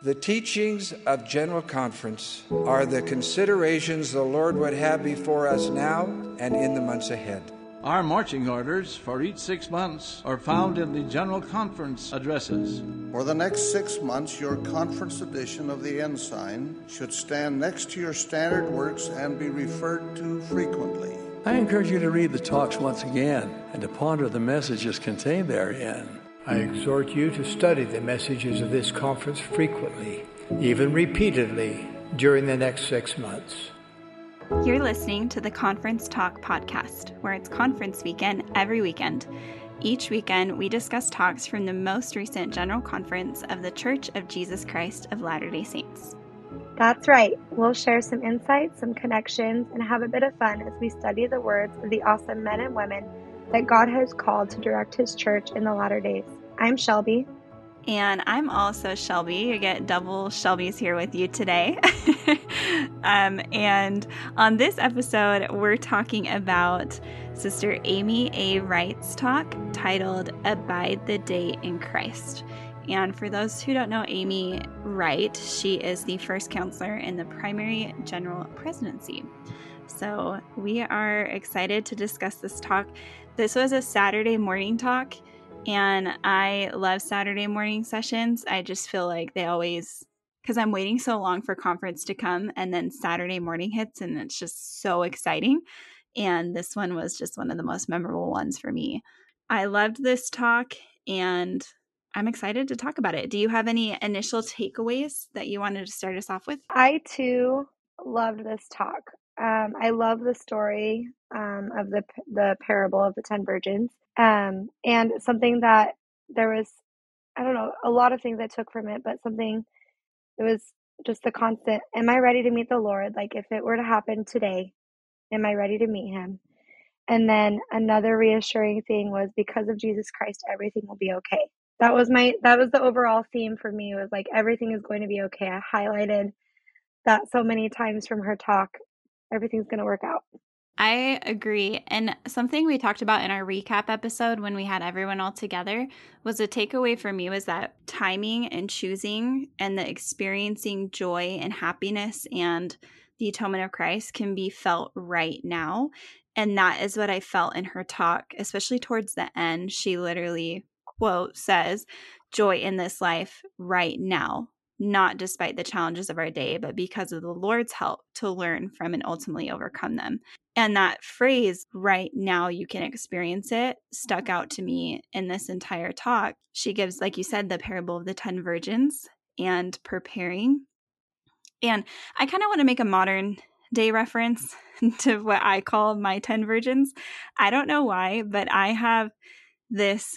The teachings of General Conference are the considerations the Lord would have before us now and in the months ahead. Our marching orders for each 6 months are found in the General Conference addresses. For the next 6 months, your conference edition of the Ensign should stand next to your standard works and be referred to frequently. I encourage you to read the talks once again and to ponder the messages contained therein. I exhort you to study the messages of this conference frequently, even repeatedly, during the next 6 months. You're listening to the Conference Talk podcast, where it's conference weekend every weekend. Each weekend, we discuss talks from the most recent General Conference of the Church of Jesus Christ of Latter-day Saints. That's right. We'll share some insights, some connections, and have a bit of fun as we study the words of the awesome men and women that God has called to direct His church in the latter days. I'm Shelby. And I'm also Shelby. You get double Shelbys here with you today. And on this episode, we're talking about Sister Amy A. Wright's talk titled Abide the Day in Christ. And for those who don't know Amy Wright, she is the first counselor in the Primary General Presidency. So we are excited to discuss this talk. This was a Saturday morning talk, and I love Saturday morning sessions. I just feel like they always, because I'm waiting so long for conference to come, and then Saturday morning hits, and it's just so exciting. And this one was just one of the most memorable ones for me. I loved this talk, and I'm excited to talk about it. Do you have any initial takeaways that you wanted to start us off with? I, too, loved this talk. I love the story of the parable of the 10 virgins. And something that there was, I don't know, a lot of things I took from it, but something, it was just the constant, am I ready to meet the Lord? Like, if it were to happen today, am I ready to meet Him? And then another reassuring thing was, because of Jesus Christ, everything will be okay. That was the overall theme for me, was like, everything is going to be okay. I highlighted that so many times from her talk. Everything's going to work out. I agree. And something we talked about in our recap episode when we had everyone all together was a takeaway for me was that timing and choosing and the experiencing joy and happiness and the atonement of Christ can be felt right now. And that is what I felt in her talk, especially towards the end. She literally, quote, says, joy in this life right now. Not despite the challenges of our day, but because of the Lord's help to learn from and ultimately overcome them. And that phrase, right now you can experience it, stuck out to me in this entire talk. She gives, like you said, the parable of the 10 virgins and preparing. And I kind of want to make a modern day reference to what I call my 10 virgins. I don't know why, but I have this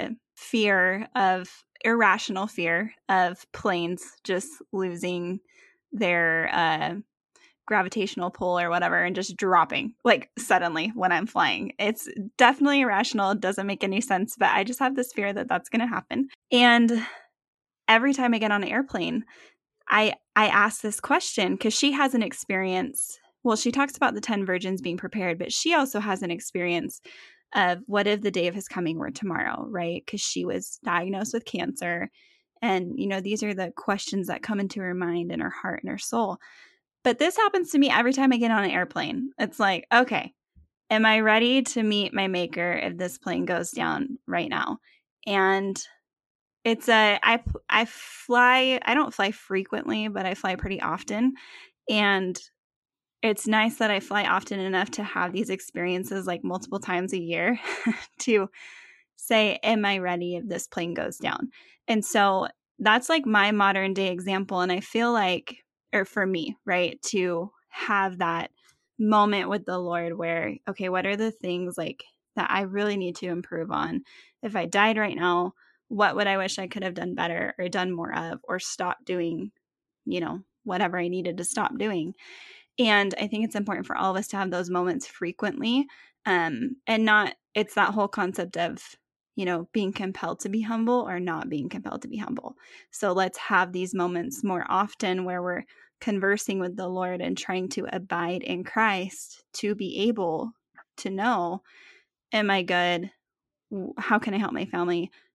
irrational fear of planes just losing their gravitational pull or whatever and just dropping like suddenly when I'm flying. It's definitely irrational. It doesn't make any sense, but I just have this fear that that's going to happen. And every time I get on an airplane, I ask this question because she has an experience. Well, she talks about the 10 virgins being prepared, but she also has an experience of what if the day of His coming were tomorrow, right? Because she was diagnosed with cancer. And, these are the questions that come into her mind and her heart and her soul. But this happens to me every time I get on an airplane. It's like, okay, am I ready to meet my maker if this plane goes down right now? And it's I don't fly frequently, but I fly pretty often. And it's nice that I fly often enough to have these experiences like multiple times a year to say, am I ready if this plane goes down? And so that's like my modern day example. And I feel like, or for me, right, to have that moment with the Lord where, okay, what are the things like that I really need to improve on? If I died right now, what would I wish I could have done better or done more of or stop doing, whatever I needed to stop doing? And I think it's important for all of us to have those moments frequently. And it's that whole concept of, being compelled to be humble or not being compelled to be humble. So let's have these moments more often where we're conversing with the Lord and trying to abide in Christ to be able to know, am I good? How can I help my family?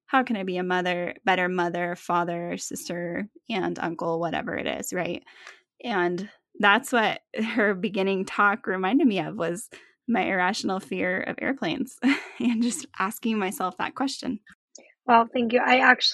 how can I be a better mother, father, sister, aunt, uncle, whatever it is, right? And that's what her beginning talk reminded me of, was my irrational fear of airplanes and just asking myself that question. Well, thank you.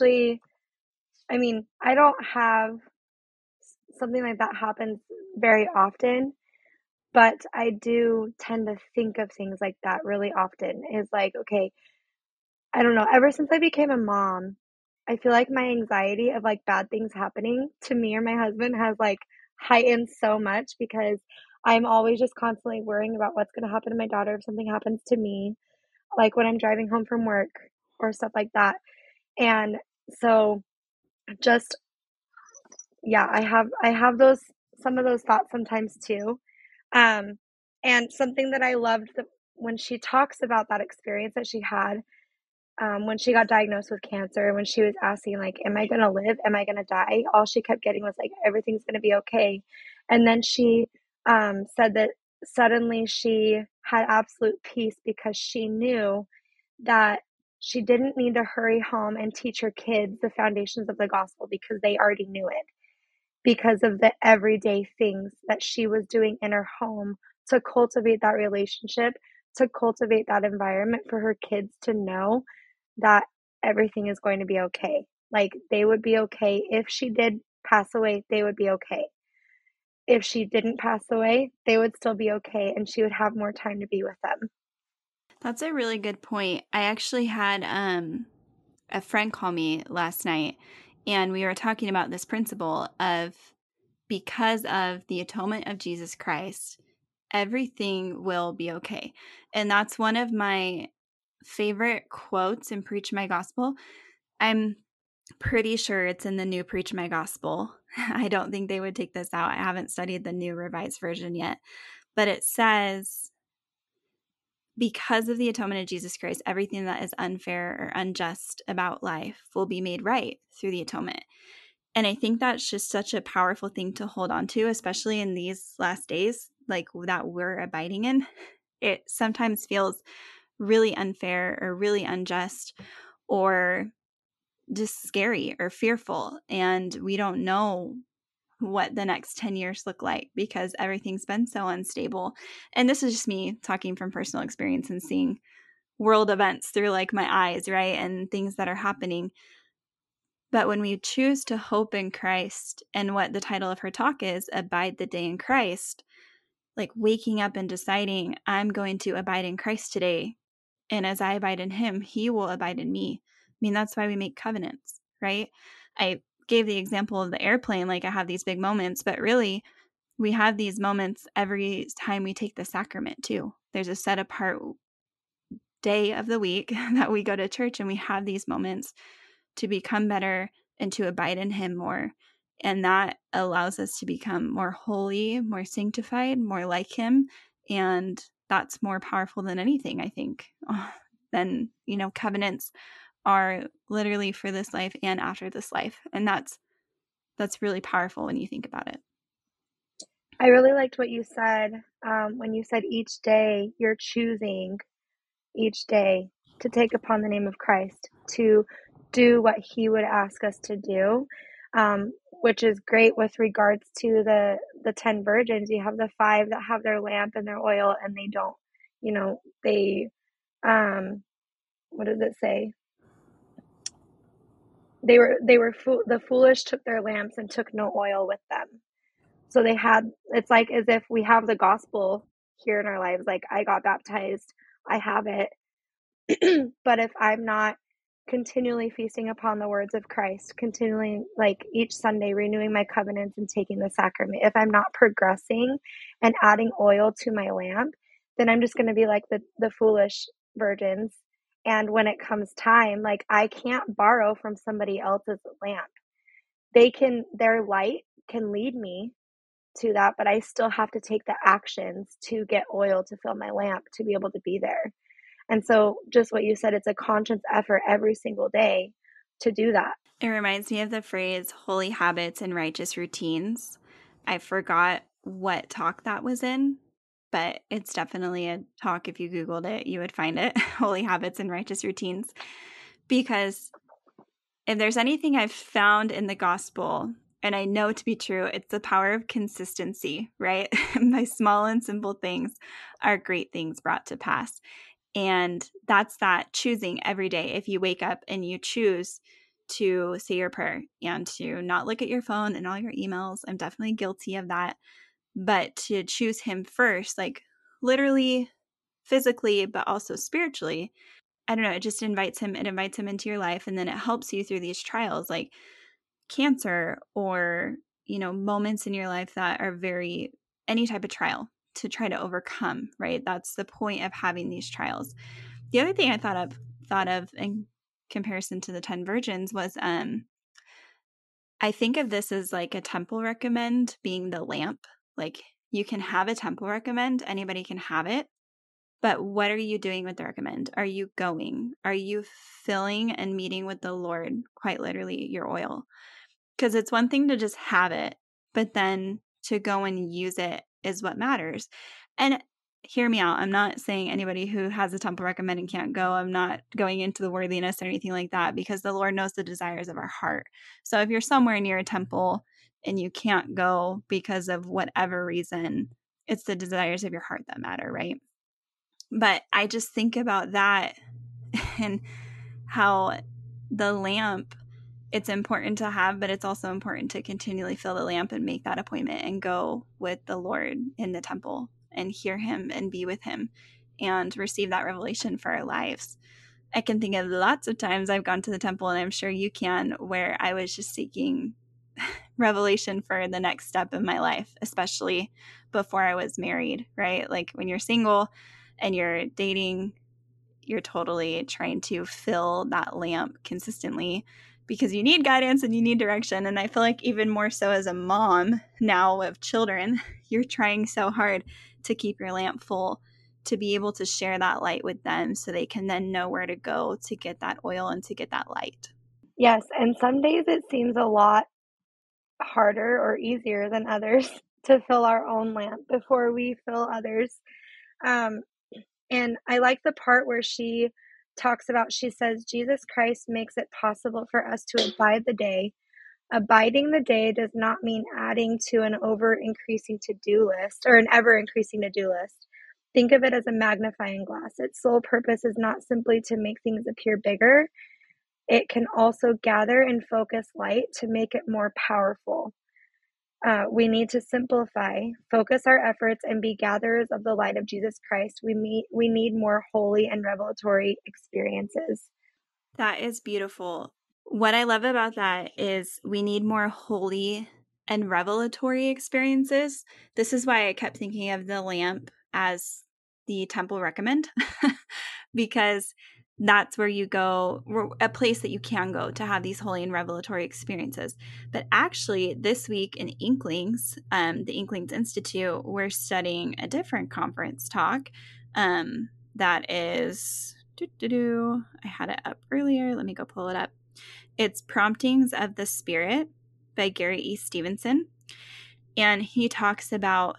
I don't have something like that happen very often, but I do tend to think of things like that really often. Is like, okay, I don't know, ever since I became a mom, I feel like my anxiety of like bad things happening to me or my husband has like heightened so much, because I'm always just constantly worrying about what's going to happen to my daughter if something happens to me, like when I'm driving home from work or stuff like that. And so just, yeah, I have those, some of those thoughts sometimes too. Um, and something that I loved when she talks about that experience that she had, when she got diagnosed with cancer, when she was asking, like, am I going to live? Am I going to die? All she kept getting was like, everything's going to be okay. And then she said that suddenly she had absolute peace, because she knew that she didn't need to hurry home and teach her kids the foundations of the gospel, because they already knew it, because of the everyday things that she was doing in her home to cultivate that relationship, to cultivate that environment for her kids to know that everything is going to be okay. Like, they would be okay. If she did pass away, they would be okay. If she didn't pass away, they would still be okay, and she would have more time to be with them. That's a really good point. I actually had a friend call me last night, and we were talking about this principle of, because of the atonement of Jesus Christ, everything will be okay. And that's one of my favorite quotes in Preach My Gospel. I'm pretty sure it's in the new Preach My Gospel. I don't think they would take this out. I haven't studied the new revised version yet. But it says, because of the atonement of Jesus Christ, everything that is unfair or unjust about life will be made right through the atonement. And I think that's just such a powerful thing to hold on to, especially in these last days, like that we're abiding in. It sometimes feels really unfair or really unjust, or just scary or fearful. And we don't know what the next 10 years look like, because everything's been so unstable. And this is just me talking from personal experience and seeing world events through like my eyes, right? And things that are happening. But when we choose to hope in Christ, and what the title of her talk is, Abide the Day in Christ, like waking up and deciding, I'm going to abide in Christ today. And as I abide in him, he will abide in me. I mean, that's why we make covenants, right? I gave the example of the airplane, like I have these big moments, but really we have these moments every time we take the sacrament too. There's a set apart day of the week that we go to church, and we have these moments to become better and to abide in him more. And that allows us to become more holy, more sanctified, more like him. And that's more powerful than anything, I think. Then, covenants are literally for this life and after this life. And that's really powerful when you think about it. I really liked what you said, when you said each day you're choosing each day to take upon the name of Christ, to do what he would ask us to do, which is great with regards to the 10 virgins. You have the 5 that have their lamp and their oil, and they don't, they, what does it say? The foolish took their lamps and took no oil with them. So it's like as if we have the gospel here in our lives. Like, I got baptized, I have it. But if I'm not continually feasting upon the words of Christ, continually, like each Sunday, renewing my covenants and taking the sacrament, if I'm not progressing and adding oil to my lamp, then I'm just going to be like the foolish virgins. And when it comes time, like, I can't borrow from somebody else's lamp. Their light can lead me to that, but I still have to take the actions to get oil to fill my lamp to be able to be there. And so just what you said, it's a conscious effort every single day to do that. It reminds me of the phrase holy habits and righteous routines. I forgot what talk that was in, but it's definitely a talk. If you Googled it, you would find it. Holy habits and righteous routines. Because if there's anything I've found in the gospel, and I know to be true, it's the power of consistency, right? By small and simple things are great things brought to pass. And that's that choosing every day. If you wake up and you choose to say your prayer and to not look at your phone and all your emails, I'm definitely guilty of that. But to choose him first, like literally, physically, but also spiritually, I don't know, it just invites him into your life, and then it helps you through these trials like cancer or, moments in your life that are any type of trial to try to overcome, right? That's the point of having these trials. The other thing I thought of in comparison to the 10 virgins was I think of this as like a temple recommend being the lamp. Like you can have a temple recommend, anybody can have it. But what are you doing with the recommend? Are you going? Are you filling and meeting with the Lord, quite literally, your oil? Because it's one thing to just have it, but then to go and use it is what matters. And hear me out. I'm not saying anybody who has a temple recommend and can't go. I'm not going into the worthiness or anything like that, because the Lord knows the desires of our heart. So if you're somewhere near a temple and you can't go because of whatever reason, it's the desires of your heart that matter, right? But I just think about that and how the lamp, it's important to have, but it's also important to continually fill the lamp and make that appointment and go with the Lord in the temple and hear him and be with him and receive that revelation for our lives. I can think of lots of times I've gone to the temple, and I'm sure you can, where I was just seeking revelation for the next step in my life, especially before I was married, right? Like when you're single and you're dating, you're totally trying to fill that lamp consistently because you need guidance and you need direction. And I feel like even more so as a mom now of children, you're trying so hard to keep your lamp full, to be able to share that light with them so they can then know where to go to get that oil and to get that light. Yes, and some days it seems a lot harder or easier than others to fill our own lamp before we fill others. And I like the part where she talks about, she says, Jesus Christ makes it possible for us to abide the day. Abiding the day does not mean adding to an ever-increasing to-do list. Think of it as a magnifying glass. Its sole purpose is not simply to make things appear bigger. It can also gather and focus light to make it more powerful. We need to simplify, focus our efforts, and be gatherers of the light of Jesus Christ. We need more holy and revelatory experiences. That is beautiful. What I love about that is we need more holy and revelatory experiences. This is why I kept thinking of the lamp as the temple recommend, because that's where you go, a place that you can go to have these holy and revelatory experiences. But actually, this week in Inklings, the Inklings Institute, we're studying a different conference talk that is, I had it up earlier. Let me go pull it up. It's Promptings of the Spirit by Gary E. Stevenson. And he talks about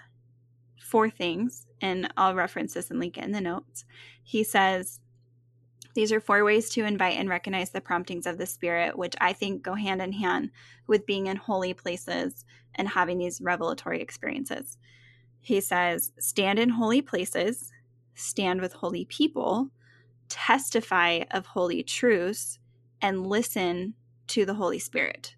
4 things, and I'll reference this and link it in the notes. He says, these are 4 ways to invite and recognize the promptings of the Spirit, which I think go hand in hand with being in holy places and having these revelatory experiences. He says, stand in holy places, stand with holy people, testify of holy truths, and listen to the Holy Spirit.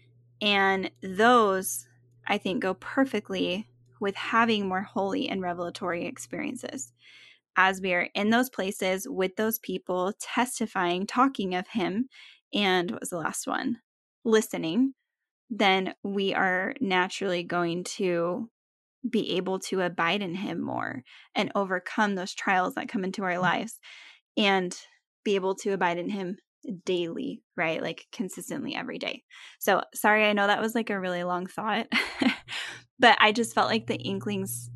And those, I think, go perfectly with having more holy and revelatory experiences. As we are in those places with those people, testifying, talking of him, and what was the last one? Listening, then we are naturally going to be able to abide in him more and overcome those trials that come into our lives and be able to abide in him daily, right? Like consistently every day. So sorry, I know that was like a really long thought, but I just felt like the Inklings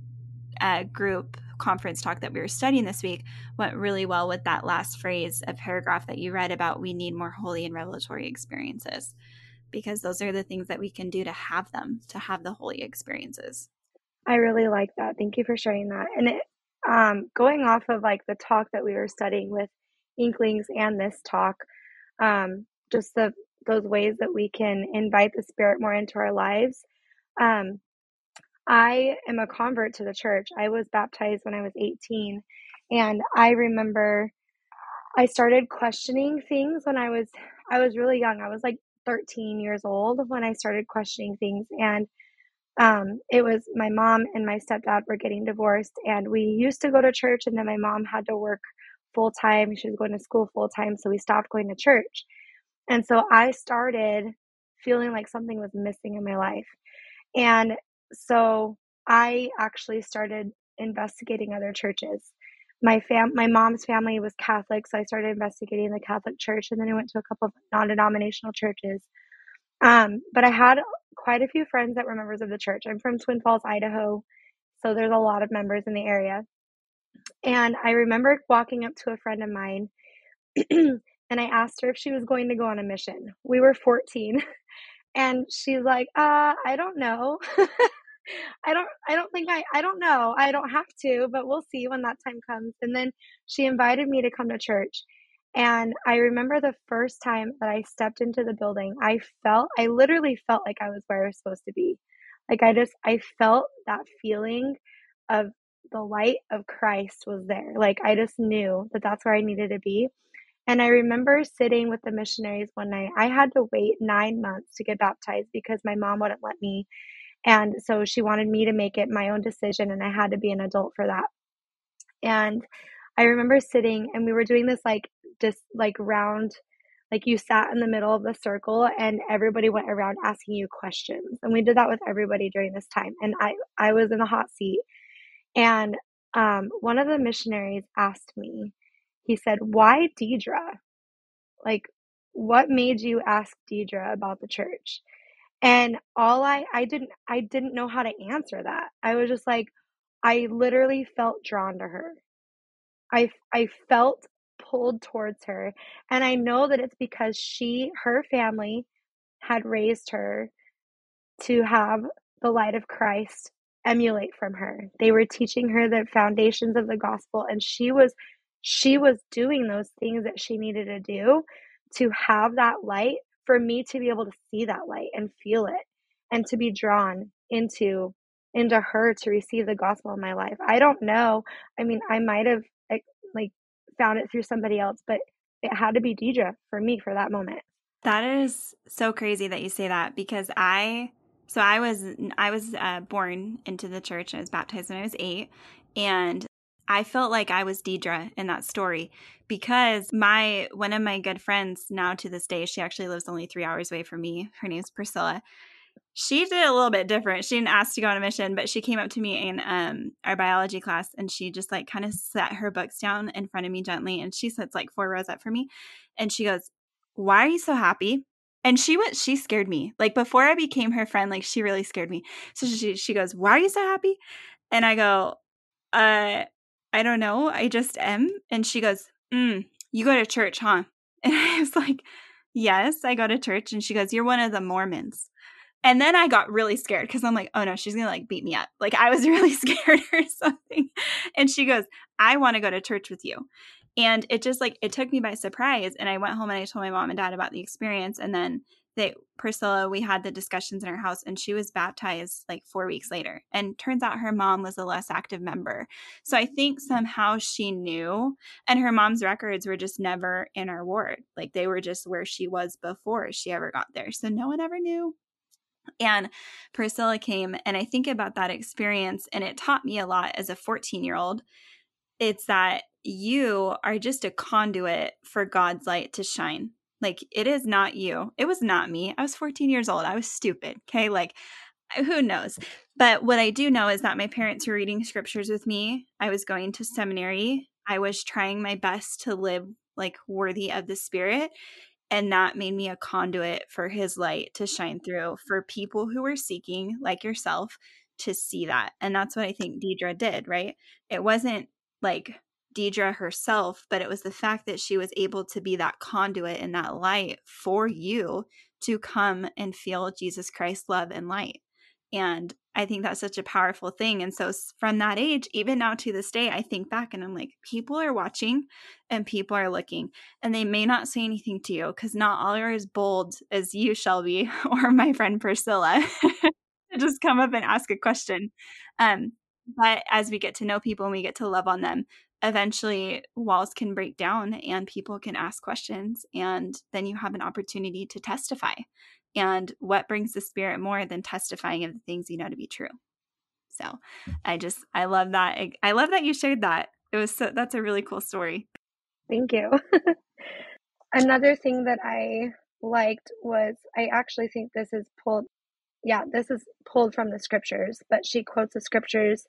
group conference talk that we were studying this week went really well with that last phrase, a paragraph that you read about we need more holy and revelatory experiences, because those are the things that we can do to have them, to have the holy experiences. I really like that. Thank you for sharing that. And it, going off of like the talk that we were studying with Inklings and this talk, just the ways that we can invite the Spirit more into our lives. I am a convert to the church. I was baptized when I was 18, and I remember I started questioning things when I was really young. I was like 13 years old when I started questioning things, and it was my mom and my stepdad were getting divorced, and we used to go to church, and then my mom had to work full time. She was going to school full time, so we stopped going to church. And so I started feeling like something was missing in my life. And so I actually started investigating other churches. My mom's family was Catholic, so I started investigating the Catholic Church, and then I went to a couple of non-denominational churches. But I had quite a few friends that were members of the church. I'm from Twin Falls, Idaho, so there's a lot of members in the area. And I remember walking up to a friend of mine, and I asked her if she was going to go on a mission. We were 14, and she's like, I don't know. I don't know. I don't have to, but we'll see when that time comes. And then she invited me to come to church. And I remember the first time that I stepped into the building, I literally felt like I was where I was supposed to be. Like I felt that feeling of the light of Christ was there. Like I just knew that that's where I needed to be. And I remember sitting with the missionaries one night. I had to wait 9 months to get baptized because my mom wouldn't let me. And so she wanted me to make it my own decision, and I had to be an adult for that. And I remember sitting, and we were doing this round, like you sat in the middle of the circle and everybody went around asking you questions. And we did that with everybody during this time. And I was in the hot seat. And one of the missionaries asked me, he said, "Why Deidre? Like, what made you ask Deidre about the church?" And I didn't know how to answer that. I was just like, I literally felt drawn to her. I felt pulled towards her. And I know that it's because her family had raised her to have the light of Christ emulate from her. They were teaching her the foundations of the gospel, and she was doing those things that she needed to do to have that light, for me to be able to see that light and feel it, and to be drawn into her to receive the gospel in my life. I don't know. I mean, I might have like found it through somebody else, but it had to be Deidre for me for that moment. That is so crazy that you say that, because I was born into the church. I was baptized when I was 8, and I felt like I was Deidre in that story, because one of my good friends now to this day, she actually lives only 3 hours away from me. Her name's Priscilla. She did a little bit different. She didn't ask to go on a mission, but she came up to me in our biology class, and she just like kind of set her books down in front of me gently, and she sits like 4 rows up for me, and she goes, "Why are you so happy?" And she scared me. Like before I became her friend, like she really scared me. So she goes, "Why are you so happy?" And I go, I don't know. I just am." And she goes, "You go to church, huh?" And I was like, "Yes, I go to church." And she goes, "You're one of the Mormons." And then I got really scared because I'm like, oh no, she's going to like beat me up. Like I was really scared or something. And she goes, "I want to go to church with you." And it just like, it took me by surprise. And I went home and I told my mom and dad about the experience. And then Priscilla, we had the discussions in our house, and she was baptized like 4 weeks later. And turns out her mom was a less active member. So I think somehow she knew, and her mom's records were just never in our ward. Like they were just where she was before she ever got there. So no one ever knew. And Priscilla came, and I think about that experience, and it taught me a lot as a 14-year-old. It's that you are just a conduit for God's light to shine. Like it is not you. It was not me. I was 14 years old. I was stupid. Okay. Like who knows? But what I do know is that my parents were reading scriptures with me. I was going to seminary. I was trying my best to live like worthy of the Spirit. And that made me a conduit for his light to shine through for people who were seeking, like yourself, to see that. And that's what I think Deidre did, right? It wasn't like Deidre herself, but it was the fact that she was able to be that conduit and that light for you to come and feel Jesus Christ's love and light. And I think that's such a powerful thing. And so from that age, even now to this day, I think back and I'm like, people are watching and people are looking, and they may not say anything to you because not all are as bold as you, Shelby, or my friend Priscilla, to just come up and ask a question. But as we get to know people and we get to love on them, eventually walls can break down and people can ask questions, and then you have an opportunity to testify. And what brings the Spirit more than testifying of the things you know to be true? So I love that. I love that you shared that. That's a really cool story. Thank you. Another thing that I liked was, I actually think this is pulled from the scriptures, but she quotes the scriptures.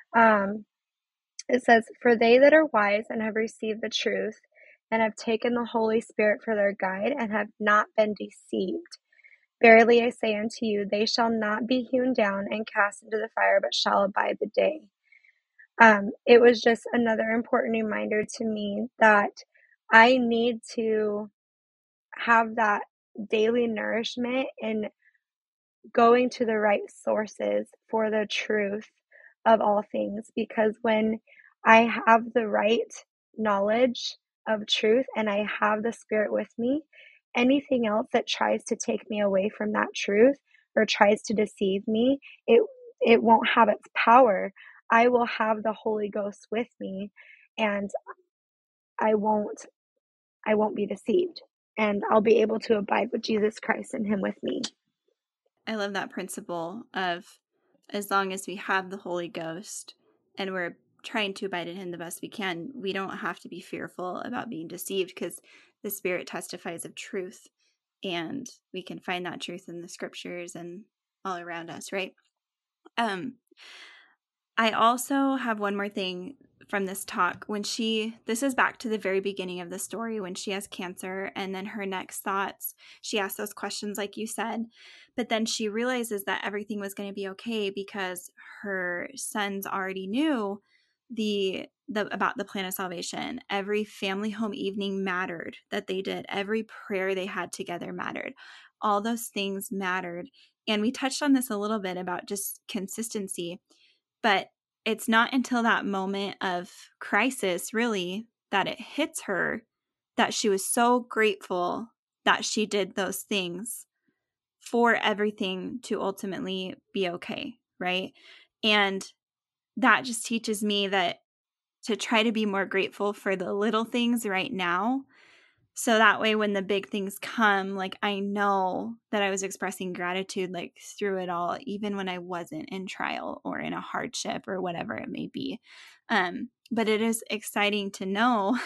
It says, "For they that are wise and have received the truth and have taken the Holy Spirit for their guide and have not been deceived. Verily I say unto you, they shall not be hewn down and cast into the fire, but shall abide the day." It was just another important reminder to me that I need to have that daily nourishment in going to the right sources for the truth of all things, because when I have the right knowledge of truth and I have the Spirit with me, anything else that tries to take me away from that truth or tries to deceive me, it won't have its power. I will have the Holy Ghost with me, and I won't be deceived, and I'll be able to abide with Jesus Christ and him with me. I love that principle of, as long as we have the Holy Ghost and we're trying to abide in him the best we can, we don't have to be fearful about being deceived, because the Spirit testifies of truth, and we can find that truth in the scriptures and all around us, right? I also have one more thing from this talk. This is back to the very beginning of the story, when she has cancer, and then her next thoughts, she asks those questions like you said, but then she realizes that everything was going to be okay because her sons already knew about the plan of salvation. Every family home evening mattered that they did. Every prayer they had together mattered. All those things mattered. And we touched on this a little bit about just consistency, but it's not until that moment of crisis, really, that it hits her that she was so grateful that she did those things for everything to ultimately be okay, right? And that just teaches me that to try to be more grateful for the little things right now, so that way when the big things come, like, I know that I was expressing gratitude, like, through it all, even when I wasn't in trial or in a hardship or whatever it may be. But it is exciting to know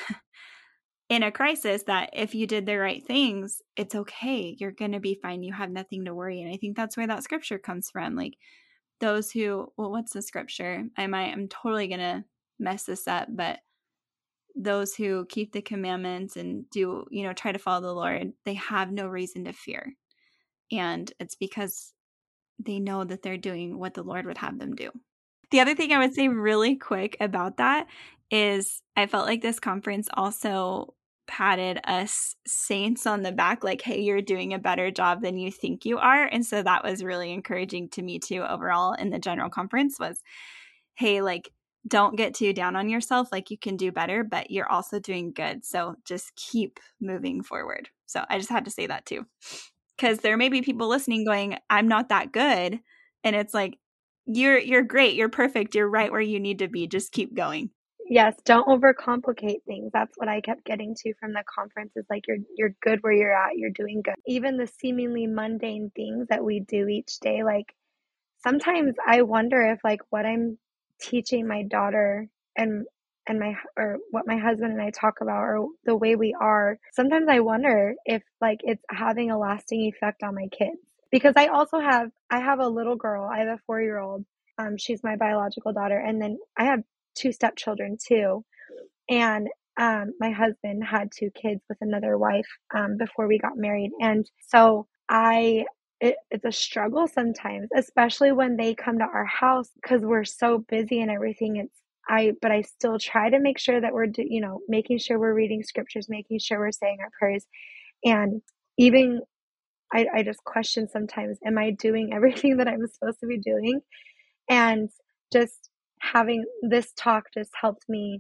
in a crisis that if you did the right things, it's okay. You're going to be fine. You have nothing to worry. And I think that's where that scripture comes from. Like, those who, what's the scripture? I'm totally going to mess this up, but those who keep the commandments and do, try to follow the Lord, they have no reason to fear. And it's because they know that they're doing what the Lord would have them do. The other thing I would say really quick about that is I felt like this conference also patted us saints on the back, like, hey, you're doing a better job than you think you are. And so that was really encouraging to me too, overall in the general conference, was, hey, like, don't get too down on yourself. Like, you can do better, but you're also doing good. So just keep moving forward. So I just had to say that too, because there may be people listening going, I'm not that good. And it's like, you're great. You're perfect. You're right where you need to be. Just keep going. Yes, don't overcomplicate things. That's what I kept getting to from the conference, is like, you're good where you're at. You're doing good. Even the seemingly mundane things that we do each day, like, sometimes I wonder if, like, what I'm teaching my daughter and or what my husband and I talk about, or the way we are, sometimes I wonder if, like, it's having a lasting effect on my kids. Because I have a little girl. I have a 4-year-old. She's my biological daughter, and then I have 2 stepchildren too. And my husband had 2 kids with another wife before we got married, and so it's a struggle sometimes, especially when they come to our house, because we're so busy and everything. But I still try to make sure that we're making sure we're reading scriptures, making sure we're saying our prayers, and even I just question sometimes, am I doing everything that I'm supposed to be doing? And just having this talk just helped me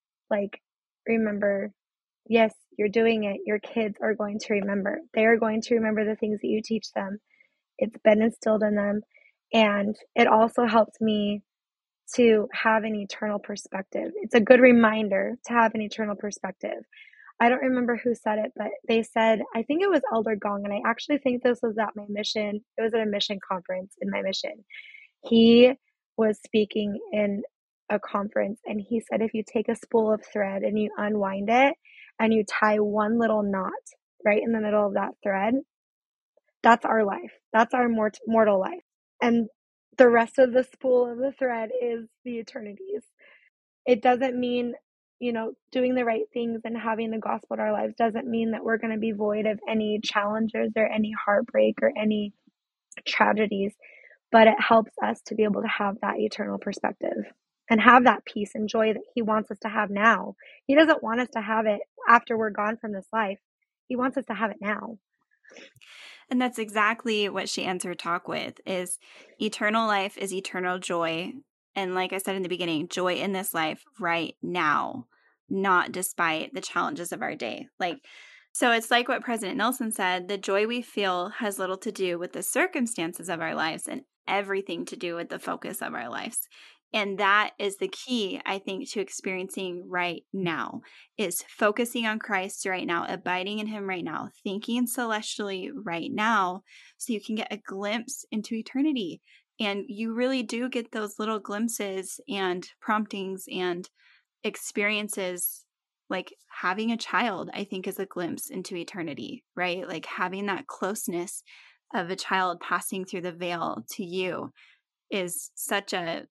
remember, yes, you're doing it. Your kids are going to remember. They are going to remember the things that you teach them. It's been instilled in them. And it also helped me to have an eternal perspective. It's a good reminder to have an eternal perspective. I don't remember who said it, but they said, I think it was Elder Gong, and I actually think this was at my mission. It was at a mission conference in my mission. He was speaking in a conference, and he said, if you take a spool of thread and you unwind it and you tie one little knot right in the middle of that thread, that's our life. That's our mortal life. And the rest of the spool of the thread is the eternities. It doesn't mean, doing the right things and having the gospel in our lives doesn't mean that we're going to be void of any challenges or any heartbreak or any tragedies, but it helps us to be able to have that eternal perspective and have that peace and joy that he wants us to have now. He doesn't want us to have it after we're gone from this life. He wants us to have it now. And that's exactly what she ends her talk with, is eternal life is eternal joy. And like I said in the beginning, joy in this life right now, not despite the challenges of our day. So it's like what President Nelson said, the joy we feel has little to do with the circumstances of our lives and everything to do with the focus of our lives. And that is the key, I think, to experiencing right now, is focusing on Christ right now, abiding in him right now, thinking celestially right now, so you can get a glimpse into eternity. And you really do get those little glimpses and promptings and experiences. Like having a child, I think, is a glimpse into eternity, right? Like having that closeness of a child passing through the veil to you is such a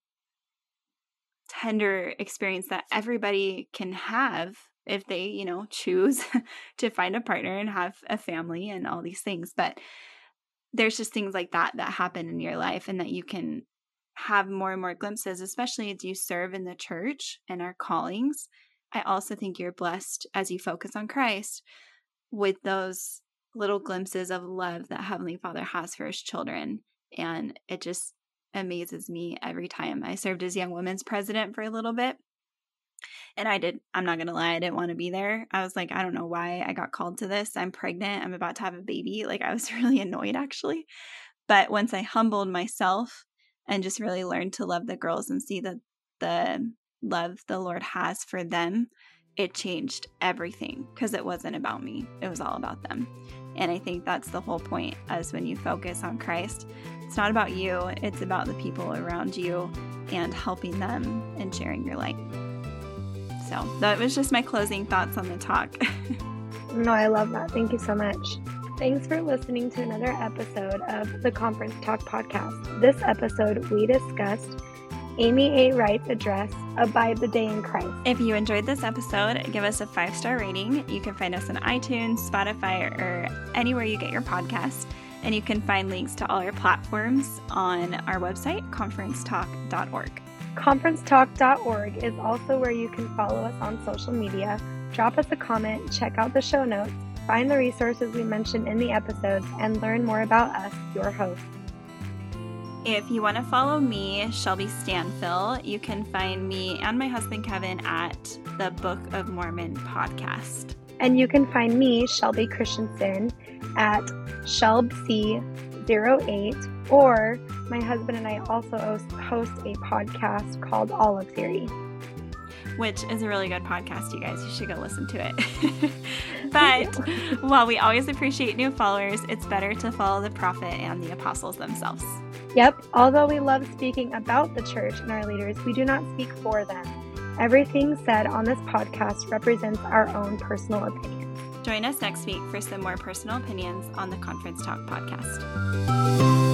tender experience that everybody can have if they, choose to find a partner and have a family and all these things. But there's just things like that happen in your life, and that you can have more and more glimpses, especially as you serve in the church and our callings. I also think you're blessed as you focus on Christ with those little glimpses of love that Heavenly Father has for his children. And it just amazes me every time. I served as young women's president for a little bit. And I'm not going to lie, I didn't want to be there. I was like, I don't know why I got called to this. I'm pregnant. I'm about to have a baby. I was really annoyed, actually. But once I humbled myself and just really learned to love the girls and see the love the Lord has for them, it changed everything, because it wasn't about me. It was all about them. And I think that's the whole point, as when you focus on Christ, it's not about you. It's about the people around you and helping them and sharing your light. So that was just my closing thoughts on the talk. No, I love that. Thank you so much. Thanks for listening to another episode of the Conference Talk podcast. This episode, we discussed Amy A. Wright's address, Abide the Day in Christ. If you enjoyed this episode, give us a 5-star rating. You can find us on iTunes, Spotify, or anywhere you get your podcasts. And you can find links to all our platforms on our website, conferencetalk.org. Conferencetalk.org is also where you can follow us on social media, drop us a comment, check out the show notes, find the resources we mentioned in the episodes, and learn more about us, your hosts. If you want to follow me, Shelby Stanfill, you can find me and my husband Kevin at the Book of Mormon podcast. And you can find me, Shelby Christensen, at ShelbC08, or my husband and I also host a podcast called Olive Theory, which is a really good podcast, you guys. You should go listen to it. But while we always appreciate new followers, it's better to follow the prophet and the apostles themselves. Yep. Although we love speaking about the church and our leaders, we do not speak for them. Everything said on this podcast represents our own personal opinions. Join us next week for some more personal opinions on the Conference Talk podcast.